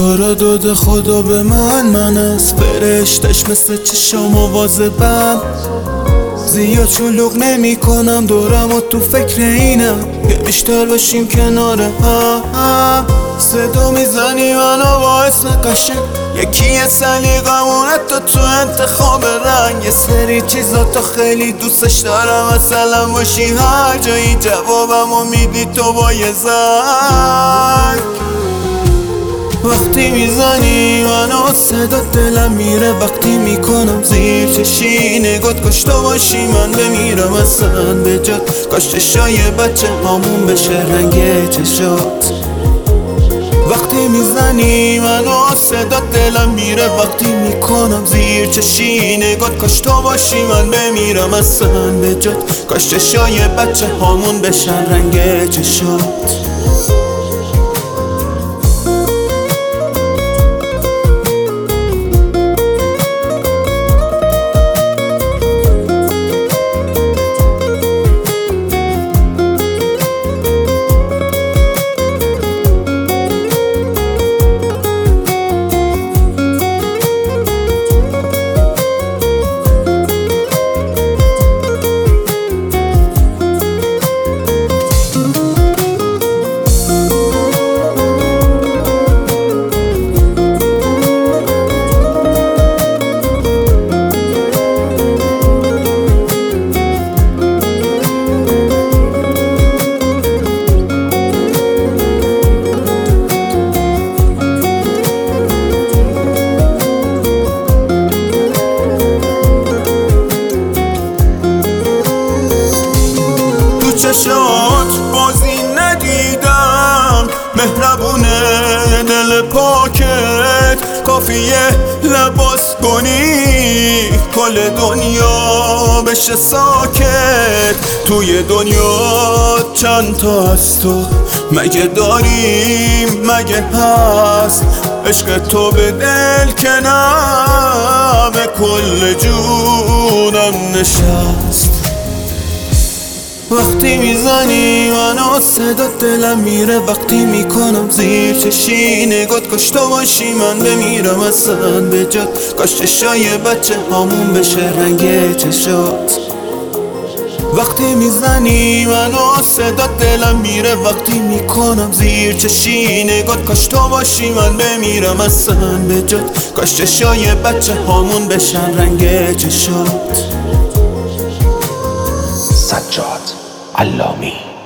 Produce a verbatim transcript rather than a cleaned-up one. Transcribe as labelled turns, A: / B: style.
A: رو داده خدا به من، من از فرشتش مثل چشام مواظبم. زیاد شلوغ نمی کنم دورم و تو فکر اینم که بیشتر باشیم کنار هم. صدا میزنی منو با اسم قشنگ، یکی سلیقمون حتی تو انتخاب رنگ. یه سری چیزا تا خیلی دوستش دارم، مثلا باشی هر جایی جوابمو میدی تو با یه زنگ. وقتی میزنی منو صدا دلم میره، وقتی میکنم زیر چشی نگات کاش تو باشی من بمیرم اصلا به جات. کاش چشای بچه هامون بشه رنگ چشات. وقتی میزنی منو صدا دلم میره، وقتی میکنم زیر چشی نگات کاش تو باشی من بمیرم اصلا به جات. کاش چشای بچه هامون بشن رنگ چشات. چشات بازی ندیدم، مهربونه دل پاکت، کافیه لباس کنی کل دنیا بشه ساکت. توی دنیا چند تا از تو مگه داریم مگه هست؟ عشق تو به دل که نه به کل جونم نشست. وقتی میزنی منو صدا دلم میره، وقتی میکنم زیر چشی نگات کاش تو باشی من بمیرم اصلا به جات. کاش چشای بچه هامون بشه رنگ چشات. وقتی میزنی منو صدا دلم میره، وقتی میکنم زیر چشی نگات کاش تو باشی من بمیرم اصلا به جات. کاش چشای بچه هامون بشن رنگ چشات.
B: سجاد علامی.